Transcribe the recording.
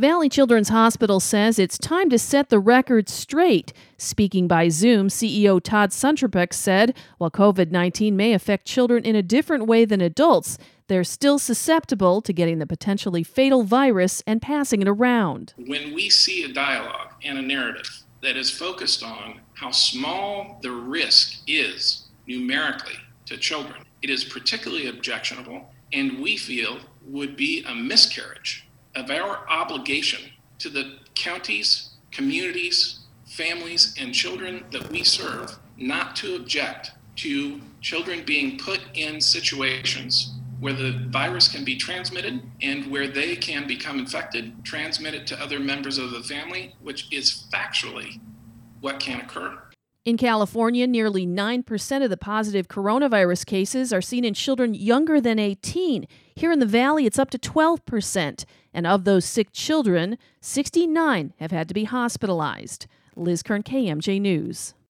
Valley Children's Hospital says it's time to set the record straight. Speaking by Zoom, CEO Todd Suntrapek said, while COVID-19 may affect children in a different way than adults, they're still susceptible to getting the potentially fatal virus and passing it around. When we see a dialogue and a narrative that is focused on how small the risk is numerically to children, it is particularly objectionable and we feel would be a miscarriage of our obligation to the counties, communities, families, and children that we serve not to object to children being put in situations where the virus can be transmitted and where they can become infected, transmit it to other members of the family, which is factually what can occur. In California, nearly 9% of the positive coronavirus cases are seen in children younger than 18. Here in the Valley, it's up to 12%. And of those sick children, 69 have had to be hospitalized. Liz Kern, KMJ News.